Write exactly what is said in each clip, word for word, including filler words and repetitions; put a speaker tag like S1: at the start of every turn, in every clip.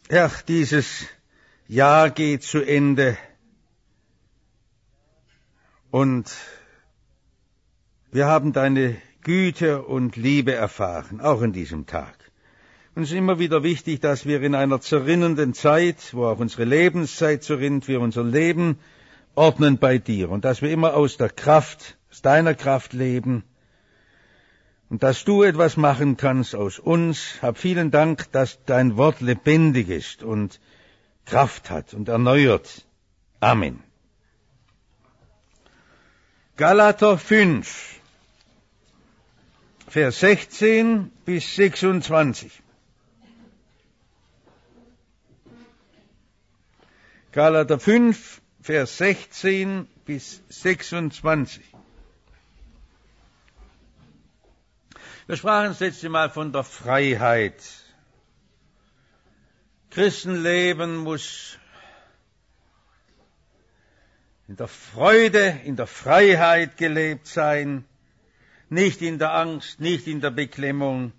S1: Herr, dieses Jahr geht zu Ende und wir haben deine Güte und Liebe erfahren, auch in diesem Tag. Uns ist immer wieder wichtig, dass wir in einer zerrinnenden Zeit, wo auch unsere Lebenszeit zerrinnt, wir unser Leben ordnen bei dir und dass wir immer aus der Kraft, aus deiner Kraft leben und dass du etwas machen kannst aus uns. Hab vielen Dank, dass dein Wort lebendig ist und Kraft hat und erneuert. Amen. Galater fünf, Vers sechzehn bis sechsundzwanzig. Galater fünf, Vers sechzehn bis sechsundzwanzig. Wir sprachen das letzte Mal von der Freiheit. Christenleben muss in der Freude, in der Freiheit gelebt sein, nicht in der Angst, nicht in der Beklemmung.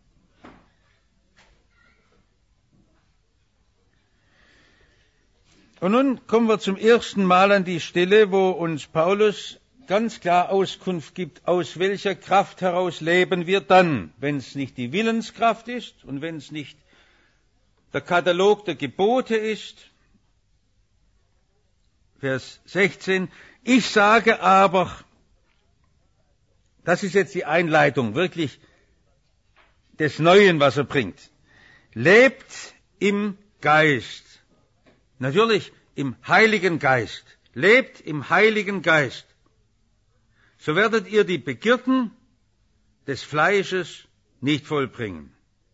S1: Und nun kommen wir zum ersten Mal an die Stelle, wo uns Paulus ganz klar Auskunft gibt, aus welcher Kraft heraus leben wir dann, wenn es nicht die Willenskraft ist und wenn es nicht der Katalog der Gebote ist. Vers sechzehn. Ich sage aber, das ist jetzt die Einleitung wirklich des Neuen, was er bringt. Lebt im Geist. Natürlich im Heiligen Geist. Lebt im Heiligen Geist. So werdet ihr die Begierden des Fleisches nicht vollbringen.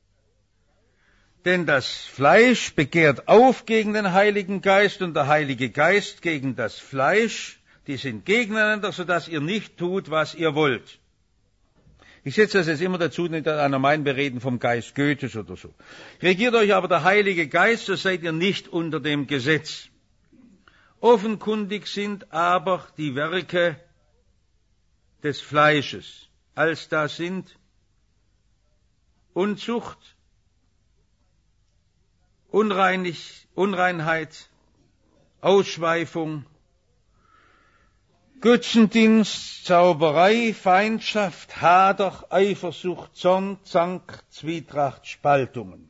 S1: Denn das Fleisch begehrt auf gegen den Heiligen Geist und der Heilige Geist gegen das Fleisch. Die sind gegeneinander, sodass ihr nicht tut, was ihr wollt. Ich setze das jetzt immer dazu, nicht an einer meinen, wir reden vom Geist Goethes oder so. Regiert euch aber der Heilige Geist, so seid ihr nicht unter dem Gesetz. Offenkundig sind aber die Werke des Fleisches, als da sind Unzucht, Unreinig, Unreinheit, Ausschweifung, Götzendienst, Zauberei, Feindschaft, Hader, Eifersucht, Zorn, Zank, Zwietracht, Spaltungen,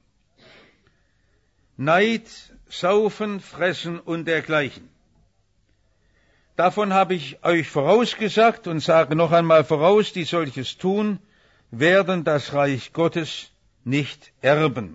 S1: Neid, Saufen, Fressen und dergleichen. Davon habe ich euch vorausgesagt und sage noch einmal voraus, die solches tun, werden das Reich Gottes nicht erben.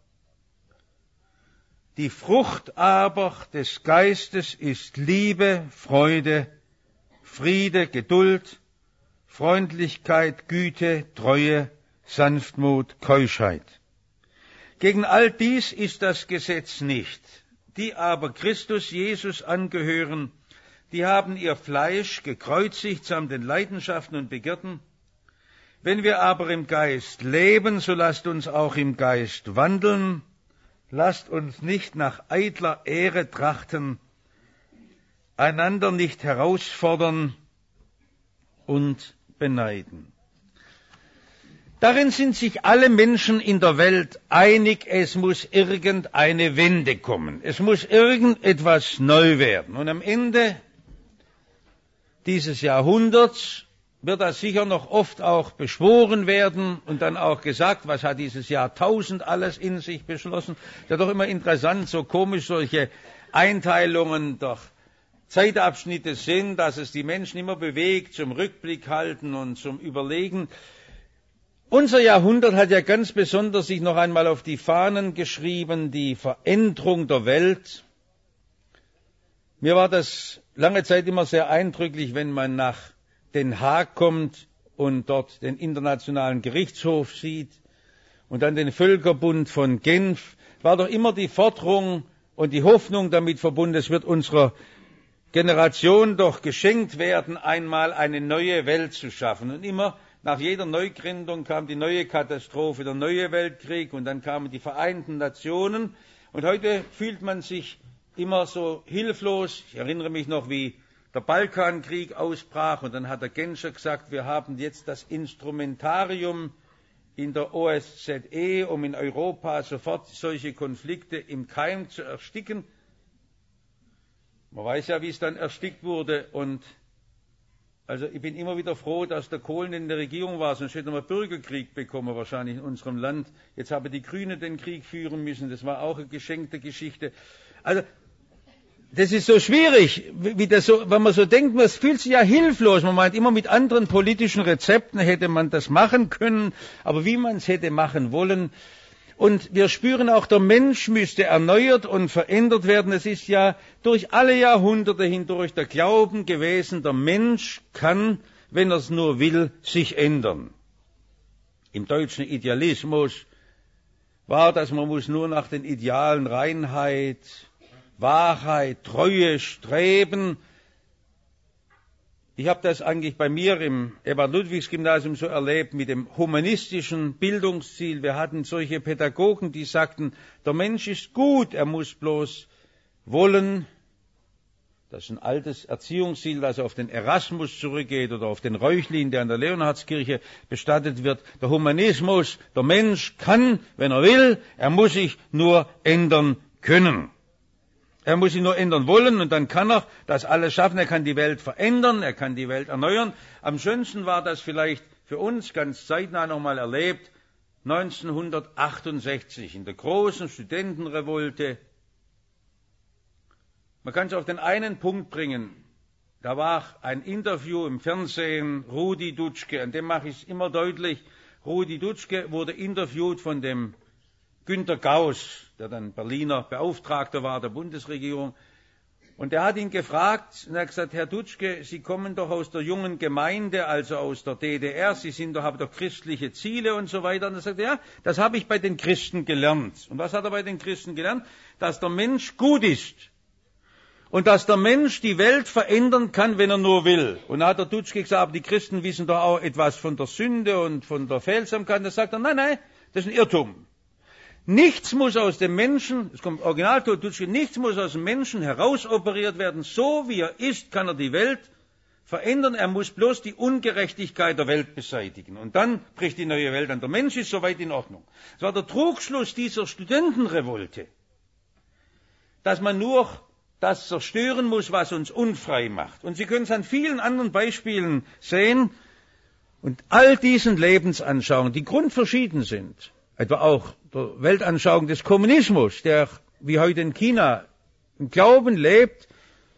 S1: Die Frucht aber des Geistes ist Liebe, Freude, Friede, Geduld, Freundlichkeit, Güte, Treue, Sanftmut, Keuschheit. Gegen all dies ist das Gesetz nicht. Die aber Christus Jesus angehören, die haben ihr Fleisch gekreuzigt samt den Leidenschaften und Begierden. Wenn wir aber im Geist leben, so lasst uns auch im Geist wandeln. Lasst uns nicht nach eitler Ehre trachten, einander nicht herausfordern und beneiden. Darin sind sich alle Menschen in der Welt einig, es muss irgendeine Wende kommen. Es muss irgendetwas neu werden. Und am Ende dieses Jahrhunderts wird das sicher noch oft auch beschworen werden und dann auch gesagt, was hat dieses Jahrtausend alles in sich beschlossen. Ist ja doch immer interessant, so komisch solche Einteilungen der Zeitabschnitte sind, dass es die Menschen immer bewegt zum Rückblick halten und zum Überlegen. Unser Jahrhundert hat ja ganz besonders sich noch einmal auf die Fahnen geschrieben, die Veränderung der Welt. Mir war das lange Zeit immer sehr eindrücklich, wenn man nach Den Haag kommt und dort den Internationalen Gerichtshof sieht und dann den Völkerbund von Genf, war doch immer die Forderung und die Hoffnung damit verbunden, es wird unserer Generation doch geschenkt werden, einmal eine neue Welt zu schaffen. Und immer nach jeder Neugründung kam die neue Katastrophe, der neue Weltkrieg und dann kamen die Vereinten Nationen. Und heute fühlt man sich immer so hilflos. Ich erinnere mich noch, wie der Balkankrieg ausbrach und dann hat der Genscher gesagt, wir haben jetzt das Instrumentarium in der O S Z E, um in Europa sofort solche Konflikte im Keim zu ersticken. Man weiß ja, wie es dann erstickt wurde. Und also ich bin immer wieder froh, dass der Kohlen in der Regierung war, sonst hätten wir Bürgerkrieg bekommen wahrscheinlich in unserem Land. Jetzt haben die Grünen den Krieg führen müssen, das war auch eine geschenkte Geschichte. Also das ist so schwierig, wie das so, wenn man so denkt, man fühlt sich ja hilflos. Man meint immer, mit anderen politischen Rezepten hätte man das machen können, aber wie man es hätte machen wollen. Und wir spüren auch, der Mensch müsste erneuert und verändert werden. Es ist ja durch alle Jahrhunderte hindurch der Glauben gewesen, der Mensch kann, wenn er es nur will, sich ändern. Im deutschen Idealismus war das, man muss nur nach den Idealen Reinheit, Wahrheit, Treue streben. Ich habe das eigentlich bei mir im Ebert-Ludwigs-Gymnasium so erlebt mit dem humanistischen Bildungsziel. Wir hatten solche Pädagogen, die sagten, der Mensch ist gut, er muss bloß wollen. Das ist ein altes Erziehungsziel, das auf den Erasmus zurückgeht oder auf den Reuchlin, der an der Leonhardskirche bestattet wird. Der Humanismus, der Mensch kann, wenn er will, er muss sich nur ändern können. Er muss sich nur ändern wollen und dann kann er das alles schaffen. Er kann die Welt verändern, er kann die Welt erneuern. Am schönsten war das vielleicht für uns ganz zeitnah nochmal erlebt, neunzehnhundertachtundsechzig in der großen Studentenrevolte. Man kann es auf den einen Punkt bringen. Da war ein Interview im Fernsehen, Rudi Dutschke, an dem mache ich es immer deutlich. Rudi Dutschke wurde interviewt von dem Günter Gauss, der dann Berliner Beauftragter war der Bundesregierung. Und er hat ihn gefragt, und er hat gesagt, Herr Dutschke, Sie kommen doch aus der jungen Gemeinde, also aus der D D R, Sie sind doch, haben doch christliche Ziele und so weiter. Und er sagt, ja, das habe ich bei den Christen gelernt. Und was hat er bei den Christen gelernt? Dass der Mensch gut ist. Und dass der Mensch die Welt verändern kann, wenn er nur will. Und da hat der Dutschke gesagt, aber die Christen wissen doch auch etwas von der Sünde und von der Fehlsamkeit. Und da sagt er, nein, nein, das ist ein Irrtum. Nichts muss aus dem Menschen, es kommt Originalton, nichts muss aus dem Menschen herausoperiert werden. So wie er ist, kann er die Welt verändern. Er muss bloß die Ungerechtigkeit der Welt beseitigen. Und dann bricht die neue Welt an. Der Mensch ist soweit in Ordnung. Das war der Trugschluss dieser Studentenrevolte, dass man nur das zerstören muss, was uns unfrei macht. Und Sie können es an vielen anderen Beispielen sehen. Und all diesen Lebensanschauungen, die grundverschieden sind, etwa auch der Weltanschauung des Kommunismus, der wie heute in China im Glauben lebt,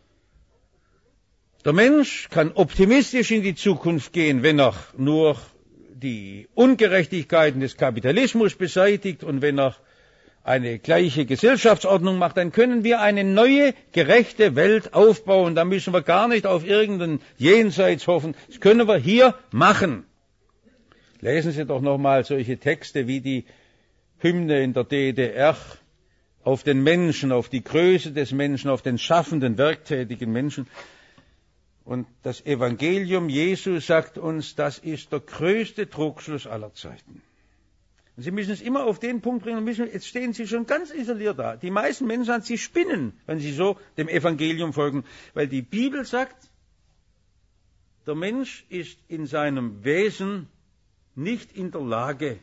S1: der Mensch kann optimistisch in die Zukunft gehen, wenn er nur die Ungerechtigkeiten des Kapitalismus beseitigt und wenn er eine gleiche Gesellschaftsordnung macht, dann können wir eine neue, gerechte Welt aufbauen. Da müssen wir gar nicht auf irgendein Jenseits hoffen. Das können wir hier machen. Lesen Sie doch nochmal solche Texte wie die Hymne in der D D R auf den Menschen, auf die Größe des Menschen, auf den schaffenden, werktätigen Menschen. Und das Evangelium Jesu sagt uns, das ist der größte Trugschluss aller Zeiten. Und Sie müssen es immer auf den Punkt bringen, müssen, jetzt stehen Sie schon ganz isoliert da. Die meisten Menschen, sie spinnen, wenn sie so dem Evangelium folgen, weil die Bibel sagt, der Mensch ist in seinem Wesen nicht in der Lage,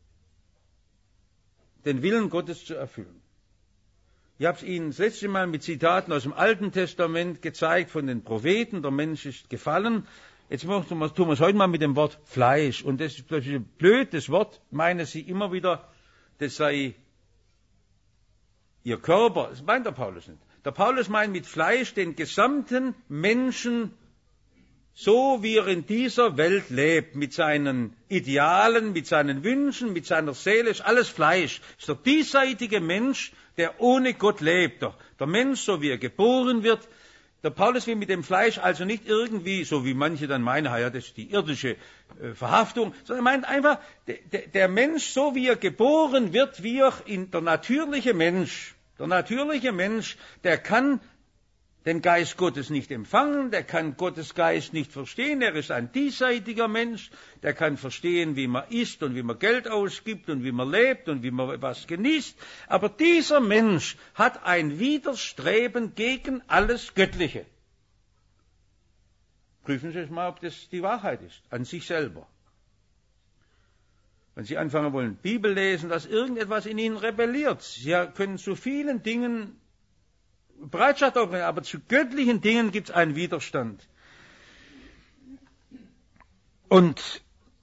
S1: den Willen Gottes zu erfüllen. Ich habe es Ihnen das letzte Mal mit Zitaten aus dem Alten Testament gezeigt von den Propheten, der Mensch ist gefallen. Jetzt tun wir es heute mal mit dem Wort Fleisch. Und das ist ein blöd, das Wort meinen Sie immer wieder, das sei Ihr Körper. Das meint der Paulus nicht. Der Paulus meint mit Fleisch den gesamten Menschen, so wie er in dieser Welt lebt, mit seinen Idealen, mit seinen Wünschen, mit seiner Seele, ist alles Fleisch. Das ist der diesseitige Mensch, der ohne Gott lebt. Der Mensch, so wie er geboren wird. Der Paulus will mit dem Fleisch also nicht irgendwie, so wie manche dann meinen, ja, das ist die irdische äh, Verhaftung, sondern er meint einfach, de, de, der Mensch, so wie er geboren wird, wie er in der natürliche Mensch, der natürliche Mensch, der kann den Geist Gottes nicht empfangen, der kann Gottes Geist nicht verstehen, er ist ein diesseitiger Mensch, der kann verstehen, wie man isst und wie man Geld ausgibt und wie man lebt und wie man etwas genießt, aber dieser Mensch hat ein Widerstreben gegen alles Göttliche. Prüfen Sie es mal, ob das die Wahrheit ist, an sich selber. wenn Sie anfangen wollen, Bibel lesen, dass irgendetwas in Ihnen rebelliert. Sie können zu vielen Dingen Bereitschaft aufbringen, aber zu göttlichen Dingen gibt es einen Widerstand. Und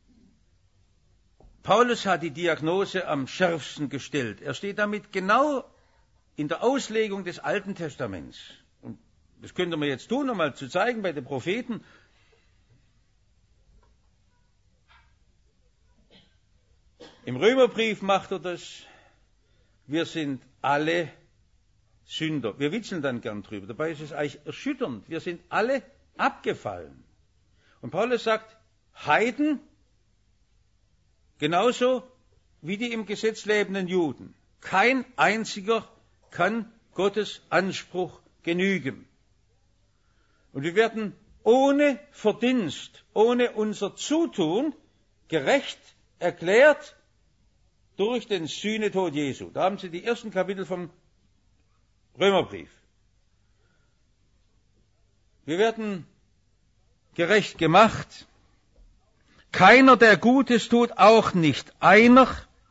S1: Paulus hat die Diagnose am schärfsten gestellt. Er steht damit genau in der Auslegung des Alten Testaments. Und das könnte man jetzt tun, um mal zu zeigen bei den Propheten. Im Römerbrief macht er das. Wir sind alle Sünder. Wir witzeln dann gern drüber. Dabei ist es eigentlich erschütternd. Wir sind alle abgefallen. Und Paulus sagt, Heiden genauso wie die im Gesetz lebenden Juden. Kein einziger kann Gottes Anspruch genügen. Und wir werden ohne Verdienst, ohne unser Zutun gerecht erklärt durch den Sühnetod Jesu. Da haben Sie die ersten Kapitel vom Römerbrief. Wir werden gerecht gemacht. Keiner, der Gutes tut, auch nicht einer.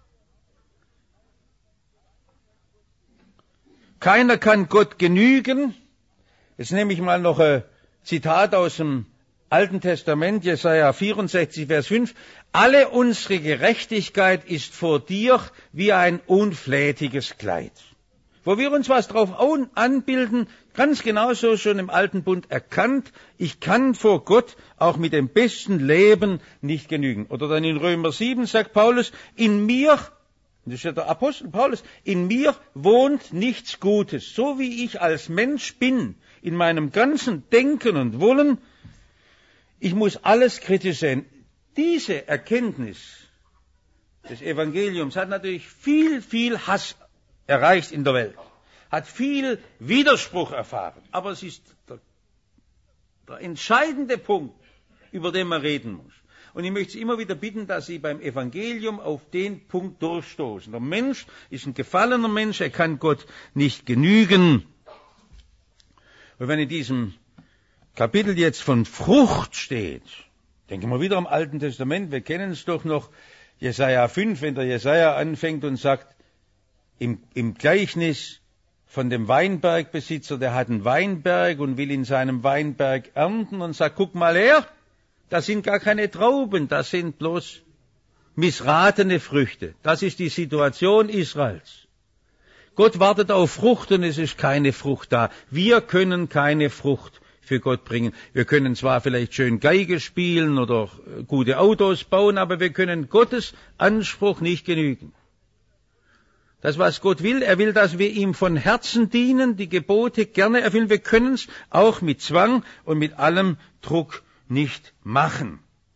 S1: Keiner kann Gott genügen. Jetzt nehme ich mal noch ein Zitat aus dem Alten Testament, Jesaja vierundsechzig, Vers fünf. Alle unsere Gerechtigkeit ist vor dir wie ein unflätiges Kleid. Wo wir uns was drauf anbilden, ganz genauso schon im Alten Bund erkannt, ich kann vor Gott auch mit dem besten Leben nicht genügen. Oder dann in Römer sieben sagt Paulus, in mir, das ist ja der Apostel Paulus, in mir wohnt nichts Gutes. So wie ich als Mensch bin, in meinem ganzen Denken und Wollen, ich muss alles kritisch sehen. Diese Erkenntnis des Evangeliums hat natürlich viel, viel Hass erreicht in der Welt, hat viel Widerspruch erfahren. Aber es ist der, der entscheidende Punkt, über den man reden muss. Und ich möchte Sie immer wieder bitten, dass Sie beim Evangelium auf den Punkt durchstoßen. Der Mensch ist ein gefallener Mensch, er kann Gott nicht genügen. Und wenn in diesem Kapitel jetzt von Frucht steht, denken wir wieder am Alten Testament, wir kennen es doch noch, Jesaja fünf, wenn der Jesaja anfängt und sagt, im, im Gleichnis von dem Weinbergbesitzer, der hat einen Weinberg und will in seinem Weinberg ernten und sagt, guck mal her, das sind gar keine Trauben, das sind bloß missratene Früchte. Das ist die Situation Israels. Gott wartet auf Frucht und es ist keine Frucht da. Wir können keine Frucht für Gott bringen. Wir können zwar vielleicht schön Geige spielen oder gute Autos bauen, aber wir können Gottes Anspruch nicht genügen. Das, was Gott will, er will, dass wir ihm von Herzen dienen, die Gebote gerne erfüllen. Wir können es auch mit Zwang und mit allem Druck nicht machen.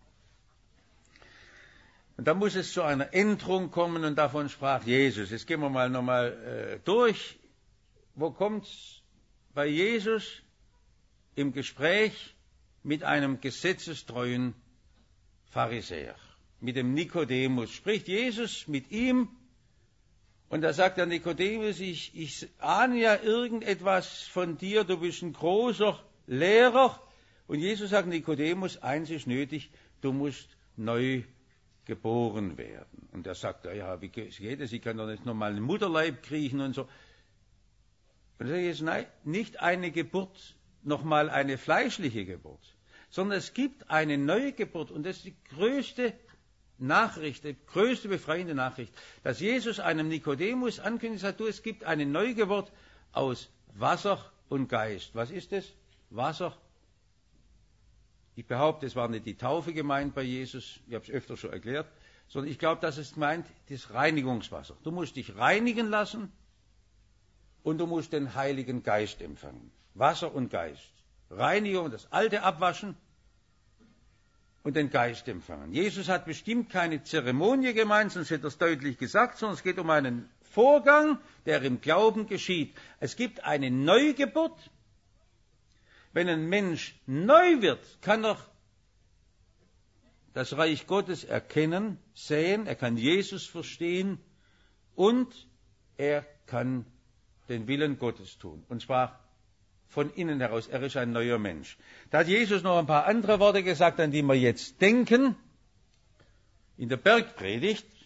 S1: Und da muss es zu einer Änderung kommen und davon sprach Jesus. Jetzt gehen wir mal nochmal äh, durch. Wo kommt's bei Jesus? Im Gespräch mit einem gesetzestreuen Pharisäer, mit dem Nikodemus. Spricht Jesus mit ihm und da sagt der Nikodemus, ich, ich ahne ja irgendetwas von dir, du bist ein großer Lehrer. Und Jesus sagt, Nikodemus, eins ist nötig, du musst neu geboren werden. Und er sagt, ja, wie geht es? Ich kann doch nicht nochmal in den Mutterleib kriechen und so. Und er sagt jetzt, nein, nicht eine Geburt, nochmal eine fleischliche Geburt, sondern es gibt eine neue Geburt und das ist die größte Nachricht, die größte befreiende Nachricht, dass Jesus einem Nikodemus ankündigt hat, du, es gibt eine Neugeburt aus Wasser und Geist. Was ist es? Wasser. Ich behaupte, es war nicht die Taufe gemeint bei Jesus, ich habe es öfter schon erklärt, sondern ich glaube, dass es meint, das Reinigungswasser. Du musst dich reinigen lassen und du musst den Heiligen Geist empfangen. Wasser und Geist. Reinigung, das Alte abwaschen und den Geist empfangen. Jesus hat bestimmt keine Zeremonie gemeint, sonst hätte er es deutlich gesagt, sondern es geht um einen Vorgang, der im Glauben geschieht. Es gibt eine Neugeburt. Wenn ein Mensch neu wird, kann er das Reich Gottes erkennen, sehen, er kann Jesus verstehen und er kann den Willen Gottes tun. Und zwar von innen heraus. Er ist ein neuer Mensch. Da hat Jesus noch ein paar andere Worte gesagt, an die wir jetzt denken. In der Bergpredigt,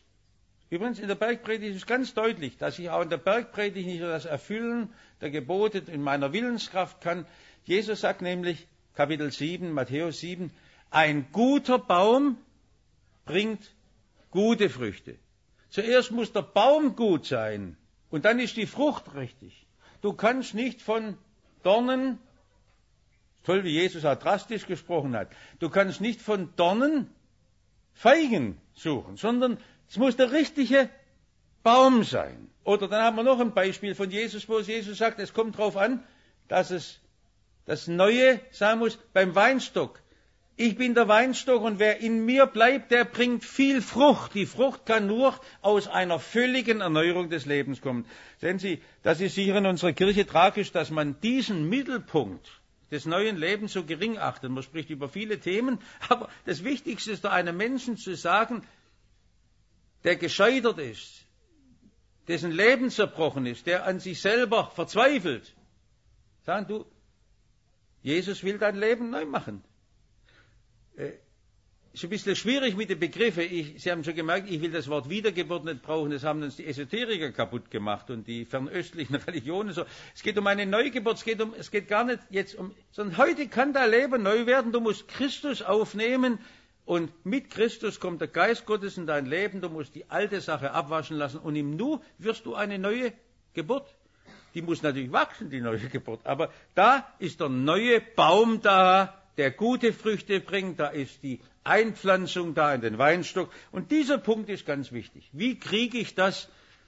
S1: Übrigens, in der Bergpredigt ist es ganz deutlich, dass ich auch in der Bergpredigt nicht nur das Erfüllen der Gebote in meiner Willenskraft kann. Jesus sagt nämlich, Kapitel sieben, Matthäus sieben, ein guter Baum bringt gute Früchte. Zuerst muss der Baum gut sein und dann ist die Frucht richtig. Du kannst nicht von Dornen, toll wie Jesus auch drastisch gesprochen hat, du kannst nicht von Dornen Feigen suchen, sondern es muss der richtige Baum sein. Oder dann haben wir noch ein Beispiel von Jesus, wo Jesus sagt, es kommt darauf an, dass es das Neue sein muss beim Weinstock. Ich bin der Weinstock und wer in mir bleibt, der bringt viel Frucht. Die Frucht kann nur aus einer völligen Erneuerung des Lebens kommen. Sehen Sie, das ist sicher in unserer Kirche tragisch, dass man diesen Mittelpunkt des neuen Lebens so gering achtet. Man spricht über viele Themen, aber das Wichtigste ist, einem Menschen zu sagen, der gescheitert ist, dessen Leben zerbrochen ist, der an sich selber verzweifelt. Sagen du, Jesus will dein Leben neu machen. Äh, ist ein bisschen schwierig mit den Begriffen. Ich, Sie haben schon gemerkt, ich will das Wort Wiedergeburt nicht brauchen. Das haben uns die Esoteriker kaputt gemacht und die fernöstlichen Religionen. So. Es geht um eine Neugeburt. Es geht um, es geht gar nicht jetzt um, sondern heute kann dein Leben neu werden. Du musst Christus aufnehmen und mit Christus kommt der Geist Gottes in dein Leben. Du musst die alte Sache abwaschen lassen und im Nu wirst du eine neue Geburt. Die muss natürlich wachsen, die neue Geburt. Aber da ist der neue Baum da, der gute Früchte bringt. Da ist die Einpflanzung da in den Weinstock. Und dieser Punkt ist ganz wichtig. Wie kriege ich das?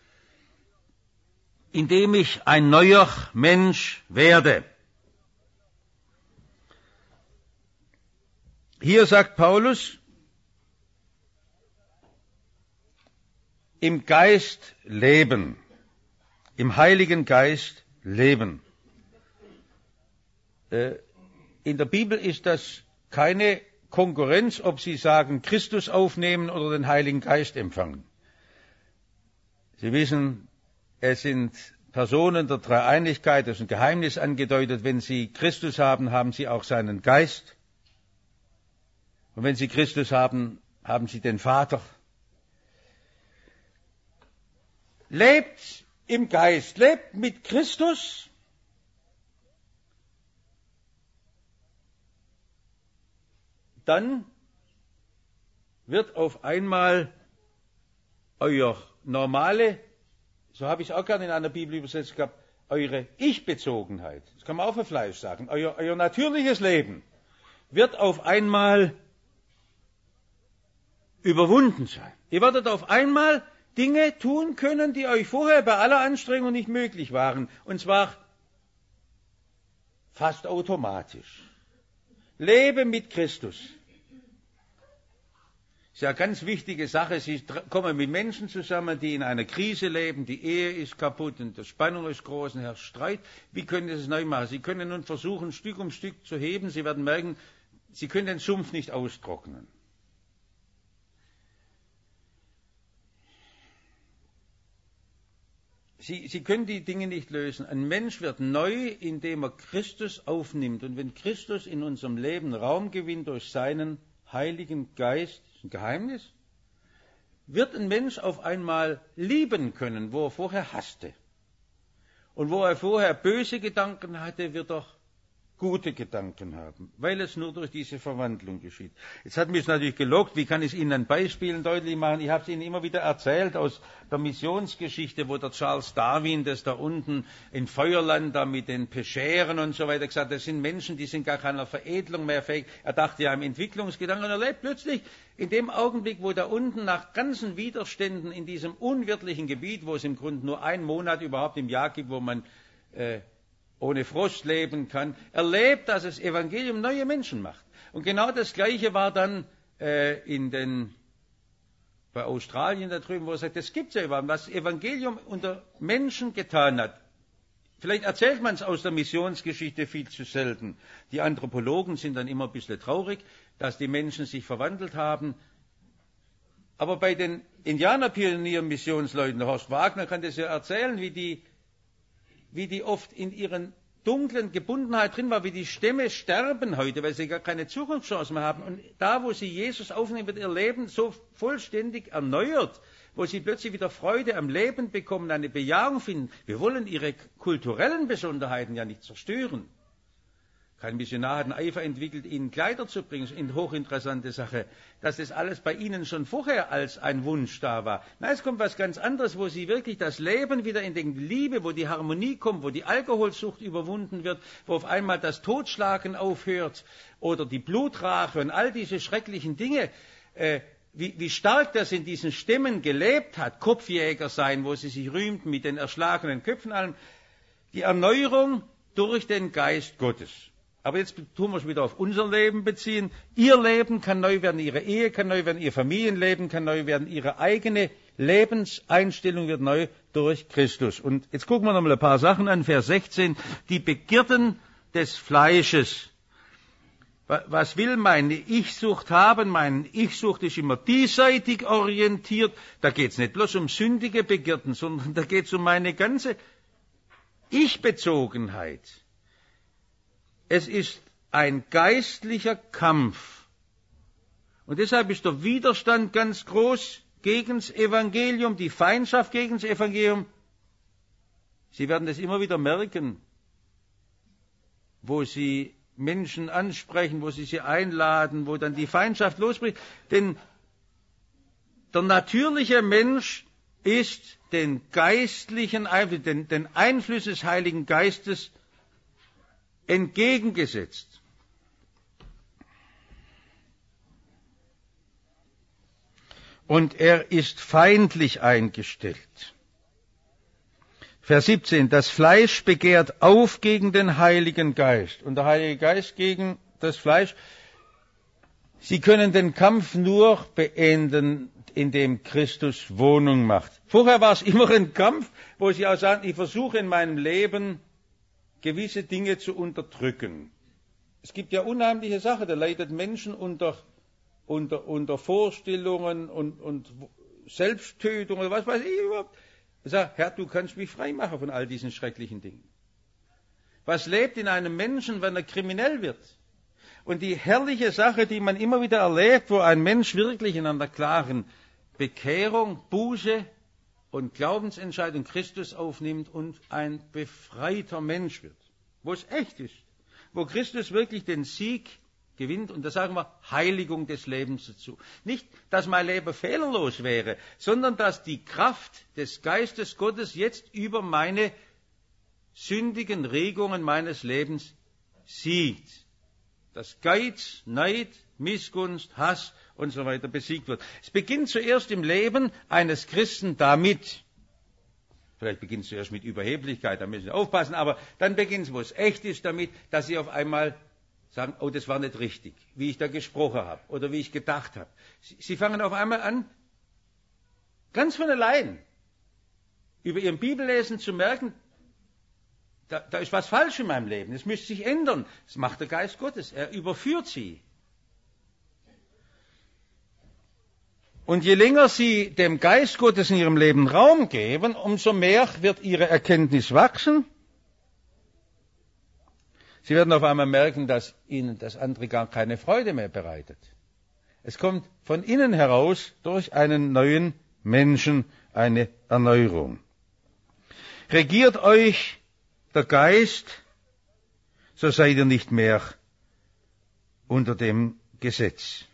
S1: Indem ich ein neuer Mensch werde. Hier sagt Paulus, im Geist leben, im Heiligen Geist leben. In der Bibel ist das keine Konkurrenz, ob Sie sagen, Christus aufnehmen oder den Heiligen Geist empfangen. Sie wissen, es sind Personen der Dreieinigkeit, das ist ein Geheimnis angedeutet. Wenn Sie Christus haben, haben Sie auch seinen Geist. Und wenn Sie Christus haben, haben Sie den Vater. Lebt im Geist, lebt mit Christus. Dann wird auf einmal euer normale, so habe ich es auch gerne in einer Bibel übersetzt gehabt, eure Ich-Bezogenheit, das kann man auch für Fleisch sagen, euer, euer natürliches Leben wird auf einmal überwunden sein. Ihr werdet auf einmal Dinge tun können, die euch vorher bei aller Anstrengung nicht möglich waren, und zwar fast automatisch. Lebe mit Christus. Das ist ja eine ganz wichtige Sache. Sie kommen mit Menschen zusammen, die in einer Krise leben. Die Ehe ist kaputt und die Spannung ist groß und herrscht Streit. Wie können Sie das neu machen? Sie können nun versuchen, Stück um Stück zu heben. Sie werden merken, Sie können den Sumpf nicht austrocknen. Sie, Sie können die Dinge nicht lösen. Ein Mensch wird neu, indem er Christus aufnimmt. Und wenn Christus in unserem Leben Raum gewinnt durch seinen Heiligen Geist, das ist ein Geheimnis, wird ein Mensch auf einmal lieben können, wo er vorher hasste. Und wo er vorher böse Gedanken hatte, wird er gute Gedanken haben, weil es nur durch diese Verwandlung geschieht. Jetzt hat mich es natürlich gelockt, wie kann ich es Ihnen an Beispielen deutlich machen? Ich habe es Ihnen immer wieder erzählt aus der Missionsgeschichte, wo der Charles Darwin, das da unten in Feuerland, da mit den Pescheren und so weiter gesagt, das sind Menschen, die sind gar keiner Veredelung mehr fähig. Er dachte ja im Entwicklungsgedanken und er lebt plötzlich in dem Augenblick, wo da unten nach ganzen Widerständen in diesem unwirtlichen Gebiet, wo es im Grunde nur einen Monat überhaupt im Jahr gibt, wo man äh, ohne Frost leben kann, erlebt, dass das Evangelium neue Menschen macht. Und genau das Gleiche war dann äh, in den, bei Australien da drüben, wo er sagt, das gibt's ja überhaupt, was das Evangelium unter Menschen getan hat. Vielleicht erzählt man es aus der Missionsgeschichte viel zu selten. Die Anthropologen sind dann immer ein bisschen traurig, dass die Menschen sich verwandelt haben. Aber bei den Indianerpionier-Missionsleuten, Horst Wagner kann das ja erzählen, wie die wie die oft in ihren dunklen Gebundenheit drin war, wie die Stämme sterben heute, weil sie gar keine Zukunftschance mehr haben. Und da, wo sie Jesus aufnehmen, wird ihr Leben so vollständig erneuert, wo sie plötzlich wieder Freude am Leben bekommen, eine Bejahung finden. Wir wollen ihre kulturellen Besonderheiten ja nicht zerstören. Kein Missionar hat einen Eifer entwickelt, ihnen Kleider zu bringen. Das ist eine hochinteressante Sache, dass das alles bei ihnen schon vorher als ein Wunsch da war. Nein, es kommt was ganz anderes, wo sie wirklich das Leben wieder in die Liebe, wo die Harmonie kommt, wo die Alkoholsucht überwunden wird, wo auf einmal das Totschlagen aufhört oder die Blutrache und all diese schrecklichen Dinge. Äh, wie, wie stark das in diesen Stämmen gelebt hat, Kopfjäger sein, wo sie sich rühmten mit den erschlagenen Köpfen allem. Die Erneuerung durch den Geist Gottes. Aber jetzt tun wir es wieder auf unser Leben beziehen. Ihr Leben kann neu werden, Ihre Ehe kann neu werden, Ihr Familienleben kann neu werden, Ihre eigene Lebenseinstellung wird neu durch Christus. Und jetzt gucken wir noch mal ein paar Sachen an, Vers sechzehn. Die Begierden des Fleisches. Was will meine Ich-Sucht haben? Meine Ich-Sucht ist immer diesseitig orientiert. Da geht es nicht bloß um sündige Begierden, sondern da geht es um meine ganze Ich-Bezogenheit. Es ist ein geistlicher Kampf. Und deshalb ist der Widerstand ganz groß gegen das Evangelium, die Feindschaft gegen das Evangelium. Sie werden das immer wieder merken, wo Sie Menschen ansprechen, wo Sie sie einladen, wo dann die Feindschaft losbricht. Denn der natürliche Mensch ist den geistlichen Einfluss, den, den Einfluss des Heiligen Geistes entgegengesetzt. Und er ist feindlich eingestellt. Vers siebzehn, das Fleisch begehrt auf gegen den Heiligen Geist. Und der Heilige Geist gegen das Fleisch. Sie können den Kampf nur beenden, indem Christus Wohnung macht. Vorher war es immer ein Kampf, wo Sie auch sagen, ich versuche in meinem Leben gewisse Dinge zu unterdrücken. Es gibt ja unheimliche Sachen, da leidet Menschen unter, unter, unter Vorstellungen und, und Selbsttötung oder was weiß ich überhaupt. Ich sage, Herr, du kannst mich frei machen von all diesen schrecklichen Dingen. Was lebt in einem Menschen, wenn er kriminell wird? Und die herrliche Sache, die man immer wieder erlebt, wo ein Mensch wirklich in einer klaren Bekehrung, Buße und Glaubensentscheidung Christus aufnimmt und ein befreiter Mensch wird, wo es echt ist, wo Christus wirklich den Sieg gewinnt, und da sagen wir Heiligung des Lebens dazu. Nicht, dass mein Leben fehlerlos wäre, sondern dass die Kraft des Geistes Gottes jetzt über meine sündigen Regungen meines Lebens siegt. Dass Geiz, Neid, Missgunst, Hass und so weiter besiegt wird. Es beginnt zuerst im Leben eines Christen damit. Vielleicht beginnt es zuerst mit Überheblichkeit, da müssen Sie aufpassen, aber dann beginnt es, wo es echt ist, damit, dass Sie auf einmal sagen, oh, das war nicht richtig, wie ich da gesprochen habe oder wie ich gedacht habe. Sie, Sie fangen auf einmal an, ganz von allein, über Ihren Bibellesen zu merken, da, da ist was falsch in meinem Leben, das müsste sich ändern. Das macht der Geist Gottes, er überführt Sie. Und je länger Sie dem Geist Gottes in Ihrem Leben Raum geben, umso mehr wird Ihre Erkenntnis wachsen. Sie werden auf einmal merken, dass Ihnen das andere gar keine Freude mehr bereitet. Es kommt von innen heraus durch einen neuen Menschen eine Erneuerung. Regiert euch der Geist, so seid ihr nicht mehr unter dem Gesetz.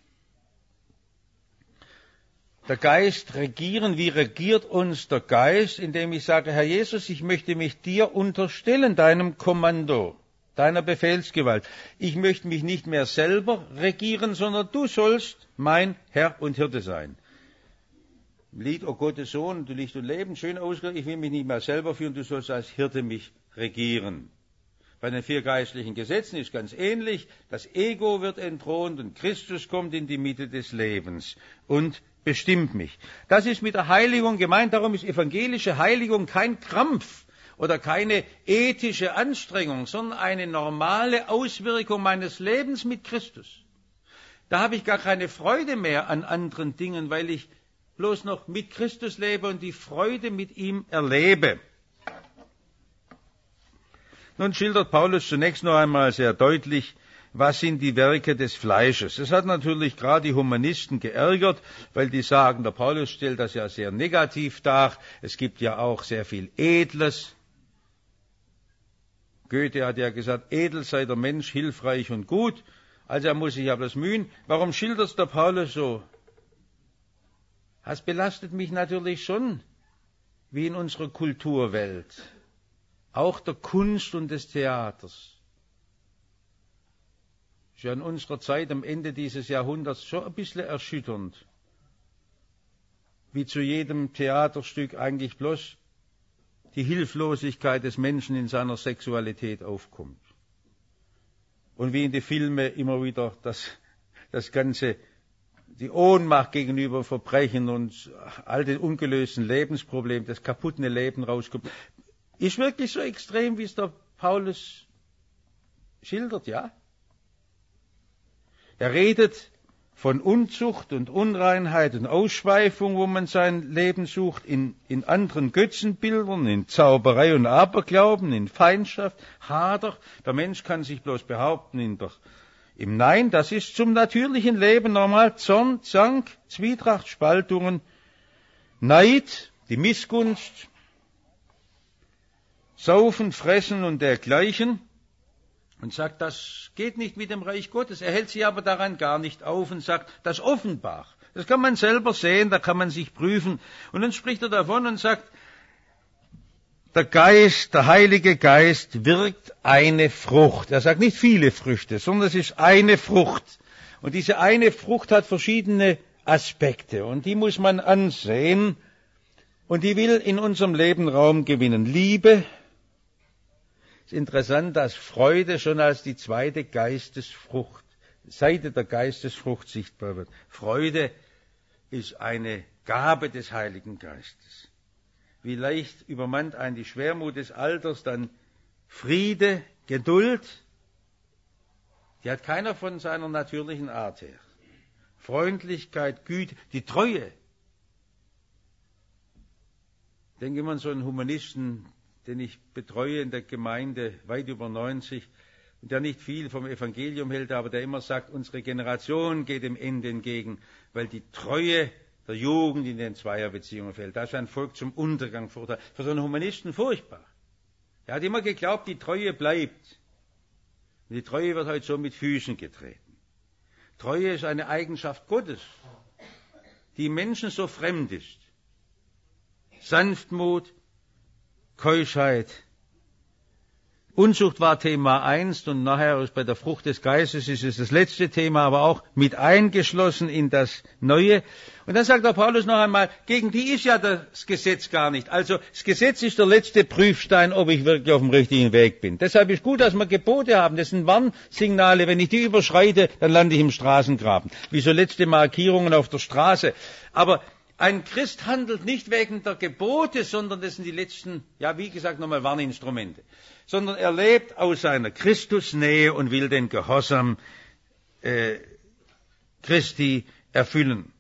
S1: Der Geist regieren, wie regiert uns der Geist, indem ich sage, Herr Jesus, ich möchte mich dir unterstellen, deinem Kommando, deiner Befehlsgewalt. Ich möchte mich nicht mehr selber regieren, sondern du sollst mein Herr und Hirte sein. Im Lied, O Gottes Sohn, du Licht und Leben, schön ausgedrückt, ich will mich nicht mehr selber führen, du sollst als Hirte mich regieren. Bei den vier geistlichen Gesetzen ist ganz ähnlich, das Ego wird entthront und Christus kommt in die Mitte des Lebens und bestimmt mich. Das ist mit der Heiligung gemeint, darum ist evangelische Heiligung kein Krampf oder keine ethische Anstrengung, sondern eine normale Auswirkung meines Lebens mit Christus. Da habe ich gar keine Freude mehr an anderen Dingen, weil ich bloß noch mit Christus lebe und die Freude mit ihm erlebe. Nun schildert Paulus zunächst noch einmal sehr deutlich, was sind die Werke des Fleisches. Das hat natürlich gerade die Humanisten geärgert, weil die sagen, der Paulus stellt das ja sehr negativ dar. Es gibt ja auch sehr viel Edles. Goethe hat ja gesagt, edel sei der Mensch, hilfreich und gut. Also er muss sich aber das mühen. Warum schildert der Paulus so? Das belastet mich natürlich schon, wie in unserer Kulturwelt, auch der Kunst und des Theaters. Ist ja in unserer Zeit am Ende dieses Jahrhunderts schon ein bisschen erschütternd, wie zu jedem Theaterstück eigentlich bloß die Hilflosigkeit des Menschen in seiner Sexualität aufkommt. Und wie in den Filmen immer wieder das, das Ganze, die Ohnmacht gegenüber Verbrechen und all den ungelösten Lebensproblemen, das kaputte Leben rauskommt. Ist wirklich so extrem, wie es der Paulus schildert, ja? Er redet von Unzucht und Unreinheit und Ausschweifung, wo man sein Leben sucht, in, in anderen Götzenbildern, in Zauberei und Aberglauben, in Feindschaft, Hader. Der Mensch kann sich bloß behaupten in der, im Nein. Das ist zum natürlichen Leben normal. Zorn, Zank, Zwietracht, Spaltungen, Neid, die Missgunst, Saufen, Fressen und dergleichen. Und sagt, das geht nicht mit dem Reich Gottes. Er hält sich aber daran gar nicht auf und sagt, das offenbar. Das kann man selber sehen, da kann man sich prüfen. Und dann spricht er davon und sagt, der Geist, der Heilige Geist wirkt eine Frucht. Er sagt nicht viele Früchte, sondern es ist eine Frucht. Und diese eine Frucht hat verschiedene Aspekte. Und die muss man ansehen. Und die will in unserem Leben Raum gewinnen. Liebe. Es ist interessant, dass Freude schon als die zweite Geistesfrucht, Seite der Geistesfrucht sichtbar wird. Freude ist eine Gabe des Heiligen Geistes. Wie leicht übermannt einen die Schwermut des Alters, dann Friede, Geduld, die hat keiner von seiner natürlichen Art her. Freundlichkeit, Güte, die Treue. Ich denke immer an so einen Humanisten, den ich betreue in der Gemeinde, weit über neunzig, und der nicht viel vom Evangelium hält, aber der immer sagt, unsere Generation geht dem Ende entgegen, weil die Treue der Jugend in den Zweierbeziehungen fällt. Da ist ein Volk zum Untergang verurteilt. Für so einen Humanisten furchtbar. Er hat immer geglaubt, die Treue bleibt. Und die Treue wird heute so mit Füßen getreten. Treue ist eine Eigenschaft Gottes, die Menschen so fremd ist. Sanftmut, Keuschheit. Unzucht war Thema eins und nachher ist bei der Frucht des Geistes ist es das letzte Thema, aber auch mit eingeschlossen in das Neue. Und dann sagt der Paulus noch einmal, gegen die ist ja das Gesetz gar nicht. Also das Gesetz ist der letzte Prüfstein, ob ich wirklich auf dem richtigen Weg bin. Deshalb ist gut, dass wir Gebote haben. Das sind Warnsignale. Wenn ich die überschreite, dann lande ich im Straßengraben. Wie so letzte Markierungen auf der Straße. Aber ein Christ handelt nicht wegen der Gebote, sondern das sind die letzten, ja wie gesagt nochmal Warninstrumente, sondern er lebt aus seiner Christusnähe und will den Gehorsam äh, Christi erfüllen.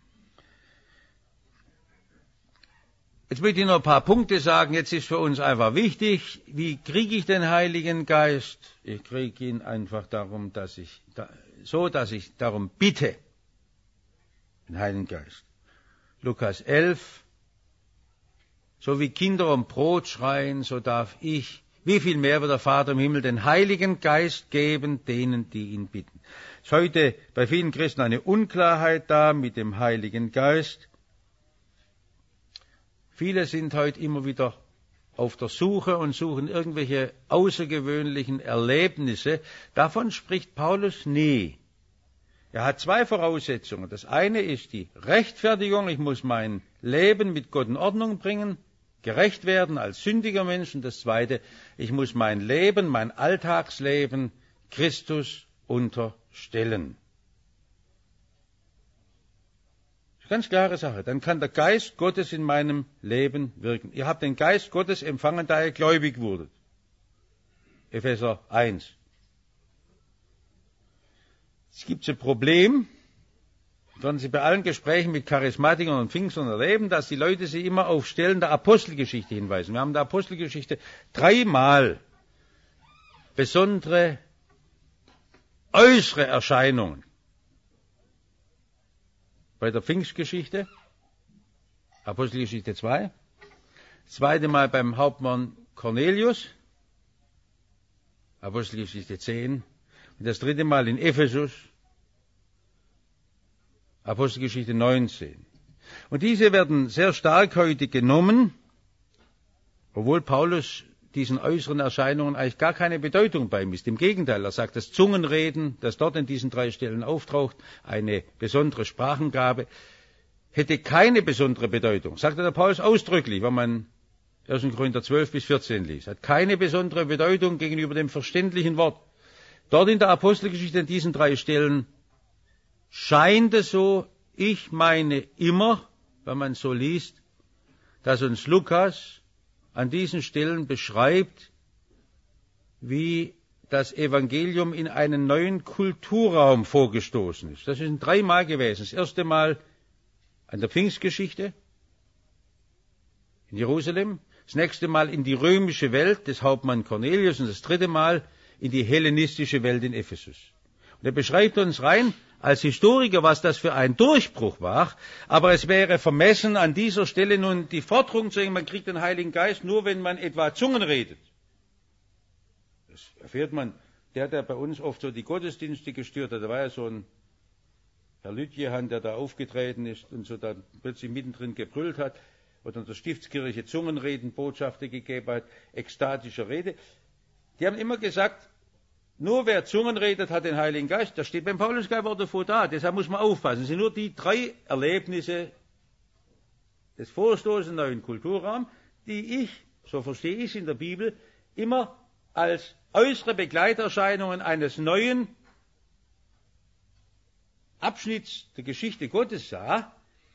S1: Jetzt möchte ich noch ein paar Punkte sagen. Jetzt ist für uns einfach wichtig, wie kriege ich den Heiligen Geist? Ich kriege ihn einfach darum, dass ich so, dass ich darum bitte, den Heiligen Geist. Lukas elf, so wie Kinder um Brot schreien, so darf ich, wie viel mehr wird der Vater im Himmel den Heiligen Geist geben, denen, die ihn bitten. Es ist heute bei vielen Christen eine Unklarheit da mit dem Heiligen Geist. Viele sind heute immer wieder auf der Suche und suchen irgendwelche außergewöhnlichen Erlebnisse. Davon spricht Paulus nie. Er hat zwei Voraussetzungen. Das eine ist die Rechtfertigung. Ich muss mein Leben mit Gott in Ordnung bringen, gerecht werden als sündiger Mensch. Und das zweite, ich muss mein Leben, mein Alltagsleben Christus unterstellen. Das ist eine ganz klare Sache. Dann kann der Geist Gottes in meinem Leben wirken. Ihr habt den Geist Gottes empfangen, da ihr gläubig wurdet. Epheser eins. Es gibt ein Problem, werden Sie bei allen Gesprächen mit Charismatikern und Pfingstern erleben, dass die Leute sich immer auf Stellen der Apostelgeschichte hinweisen. Wir haben in der Apostelgeschichte dreimal besondere äußere Erscheinungen. Bei der Pfingstgeschichte, Apostelgeschichte zwei, das zweite Mal beim Hauptmann Cornelius, Apostelgeschichte zehn, und das dritte Mal in Ephesus, Apostelgeschichte neunzehn. Und diese werden sehr stark heute genommen, obwohl Paulus diesen äußeren Erscheinungen eigentlich gar keine Bedeutung beimisst. Im Gegenteil, er sagt, das Zungenreden, das dort in diesen drei Stellen auftaucht, eine besondere Sprachengabe, hätte keine besondere Bedeutung. Sagte der Paulus ausdrücklich, wenn man erster Korinther zwölf bis vierzehn liest. Hat keine besondere Bedeutung gegenüber dem verständlichen Wort. Dort in der Apostelgeschichte an diesen drei Stellen scheint es so, ich meine immer, wenn man so liest, dass uns Lukas an diesen Stellen beschreibt, wie das Evangelium in einen neuen Kulturraum vorgestoßen ist. Das ist dreimal gewesen. Das erste Mal an der Pfingstgeschichte in Jerusalem, das nächste Mal in die römische Welt des Hauptmann Cornelius und das dritte Mal in die hellenistische Welt in Ephesus. Und er beschreibt uns rein als Historiker, was das für ein Durchbruch war, aber es wäre vermessen, an dieser Stelle nun die Forderung zu sagen, man kriegt den Heiligen Geist nur, wenn man etwa Zungen redet. Das erfährt man, der, der bei uns oft so die Gottesdienste gestört hat, da war ja so ein Herr Lütjehan, der da aufgetreten ist und so dann plötzlich mittendrin gebrüllt hat oder in der Stiftskirche Zungenreden, Botschaften gegeben hat, ekstatische Rede. Die haben immer gesagt, nur wer Zungen redet, hat den Heiligen Geist. Das steht beim Paulus kein Wort davor da. Deshalb muss man aufpassen. Es sind nur die drei Erlebnisse des Vorstoßes neuen Kulturraums, die ich, so verstehe ich es in der Bibel, immer als äußere Begleiterscheinungen eines neuen Abschnitts der Geschichte Gottes sah.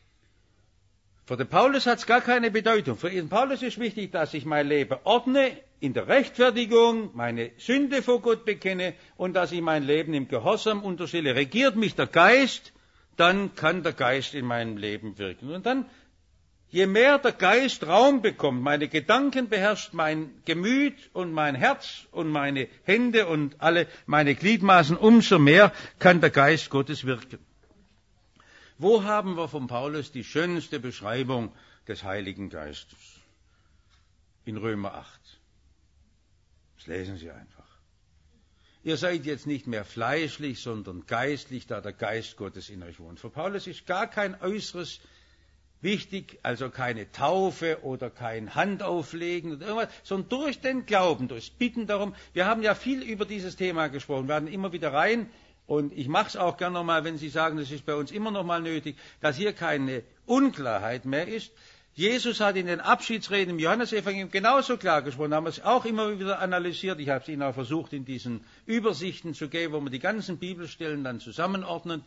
S1: Für den Paulus hat es gar keine Bedeutung. Für den Paulus ist wichtig, dass ich mein Leben ordne, in der Rechtfertigung, meine Sünde vor Gott bekenne und dass ich mein Leben im Gehorsam unterstelle. Regiert mich der Geist, dann kann der Geist in meinem Leben wirken. Und dann, je mehr der Geist Raum bekommt, meine Gedanken beherrscht mein Gemüt und mein Herz und meine Hände und alle meine Gliedmaßen, umso mehr kann der Geist Gottes wirken. Wo haben wir von Paulus die schönste Beschreibung des Heiligen Geistes? In Römer acht. Das lesen Sie einfach. Ihr seid jetzt nicht mehr fleischlich, sondern geistlich, da der Geist Gottes in euch wohnt. Für Paulus ist gar kein Äußeres wichtig, also keine Taufe oder kein Handauflegen oder irgendwas, sondern durch den Glauben, durchs Bitten darum. Wir haben ja viel über dieses Thema gesprochen, wir werden immer wieder rein. Und ich mache es auch gern nochmal, wenn Sie sagen, das ist bei uns immer noch mal nötig, dass hier keine Unklarheit mehr ist. Jesus hat in den Abschiedsreden im Johannesevangelium genauso klar gesprochen, haben wir es auch immer wieder analysiert. Ich habe es Ihnen auch versucht, in diesen Übersichten zu geben, wo wir die ganzen Bibelstellen dann zusammenordnen.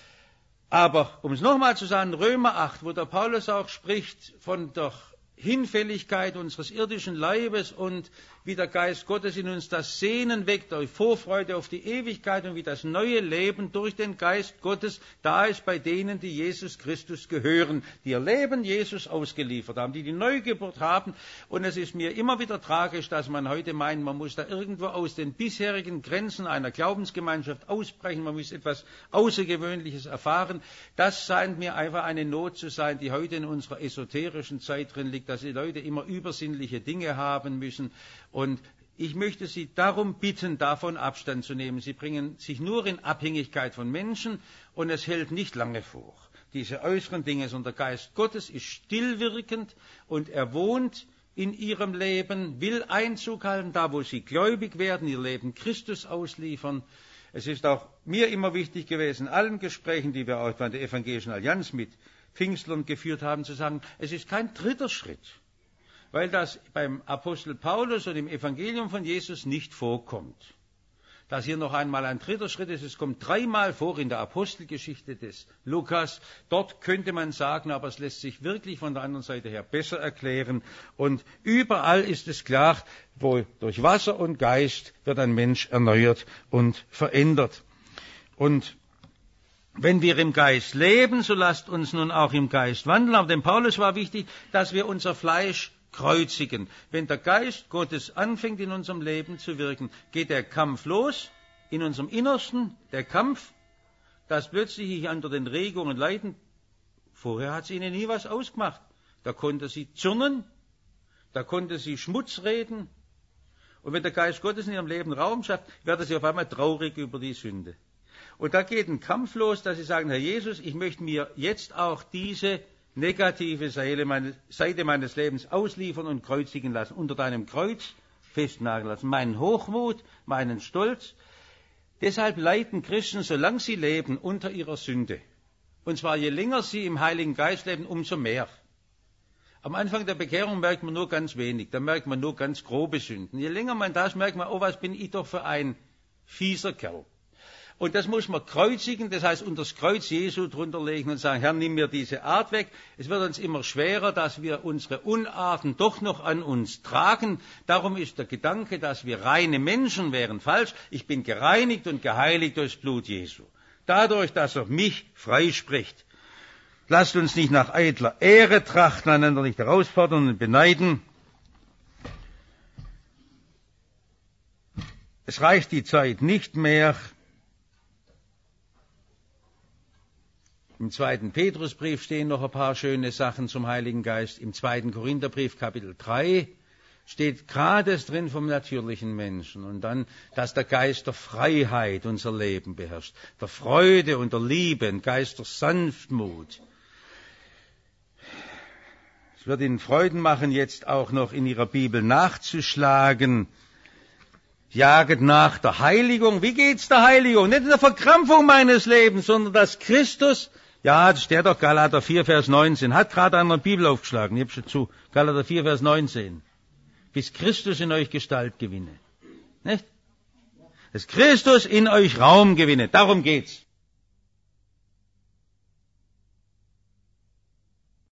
S1: Aber um es nochmal zu sagen, Römer acht, wo der Paulus auch spricht von der Hinfälligkeit unseres irdischen Leibes und wie der Geist Gottes in uns das Sehnen weckt, durch Vorfreude auf die Ewigkeit und wie das neue Leben durch den Geist Gottes da ist bei denen, die Jesus Christus gehören, die ihr Leben Jesus ausgeliefert haben, die die Neugeburt haben. Und es ist mir immer wieder tragisch, dass man heute meint, man muss da irgendwo aus den bisherigen Grenzen einer Glaubensgemeinschaft ausbrechen, man muss etwas Außergewöhnliches erfahren. Das scheint mir einfach eine Not zu sein, die heute in unserer esoterischen Zeit drin liegt, dass die Leute immer übersinnliche Dinge haben müssen. Und ich möchte Sie darum bitten, davon Abstand zu nehmen. Sie bringen sich nur in Abhängigkeit von Menschen und es hält nicht lange vor. Diese äußeren Dinge, sondern der Geist Gottes ist stillwirkend und er wohnt in Ihrem Leben, will Einzug halten, da wo Sie gläubig werden, Ihr Leben Christus ausliefern. Es ist auch mir immer wichtig gewesen, in allen Gesprächen, die wir auch bei der Evangelischen Allianz mit Pfingstlern geführt haben, zu sagen, es ist kein dritter Schritt, weil das beim Apostel Paulus und im Evangelium von Jesus nicht vorkommt. Dass hier noch einmal ein dritter Schritt ist, es kommt dreimal vor in der Apostelgeschichte des Lukas. Dort könnte man sagen, aber es lässt sich wirklich von der anderen Seite her besser erklären. Und überall ist es klar, wo durch Wasser und Geist wird ein Mensch erneuert und verändert. Und wenn wir im Geist leben, so lasst uns nun auch im Geist wandeln. Aber dem Paulus war wichtig, dass wir unser Fleisch kreuzigen. Wenn der Geist Gottes anfängt in unserem Leben zu wirken, geht der Kampf los, in unserem Innersten, der Kampf, dass plötzlich ich unter den Regungen leiden. Vorher hat es ihnen nie was ausgemacht. Da konnte sie zürnen, da konnte sie Schmutz reden. Und wenn der Geist Gottes in ihrem Leben Raum schafft, werden sie auf einmal traurig über die Sünde. Und da geht ein Kampf los, dass sie sagen, Herr Jesus, ich möchte mir jetzt auch diese negative Seite meines Lebens ausliefern und kreuzigen lassen, unter deinem Kreuz festnageln lassen, meinen Hochmut, meinen Stolz. Deshalb leiden Christen, solange sie leben, unter ihrer Sünde. Und zwar je länger sie im Heiligen Geist leben, umso mehr. Am Anfang der Bekehrung merkt man nur ganz wenig, da merkt man nur ganz grobe Sünden. Je länger man das merkt man, oh, was bin ich doch für ein fieser Kerl. Und das muss man kreuzigen, das heißt unter das Kreuz Jesu drunter legen und sagen, Herr, nimm mir diese Art weg. Es wird uns immer schwerer, dass wir unsere Unarten doch noch an uns tragen. Darum ist der Gedanke, dass wir reine Menschen wären, falsch. Ich bin gereinigt und geheiligt durchs Blut Jesu. Dadurch, dass er mich freispricht. Lasst uns nicht nach eitler Ehre trachten, einander nicht herausfordern und beneiden. Es reicht die Zeit nicht mehr. Im zweiten Petrusbrief stehen noch ein paar schöne Sachen zum Heiligen Geist. Im zweiten Korintherbrief, Kapitel drei, steht gerade drin vom natürlichen Menschen. Und dann, dass der Geist der Freiheit unser Leben beherrscht, der Freude und der Liebe, ein Geist der Sanftmut. Es wird Ihnen Freuden machen, jetzt auch noch in Ihrer Bibel nachzuschlagen. Jaget nach der Heiligung. Wie geht's der Heiligung? Nicht in der Verkrampfung meines Lebens, sondern dass Christus, ja, das steht doch Galater vier, Vers neunzehn, hat gerade einer Bibel aufgeschlagen, ich hab schon zu, Galater vier, Vers neunzehn, bis Christus in euch Gestalt gewinne. Nicht? Dass Christus in euch Raum gewinne, darum geht's.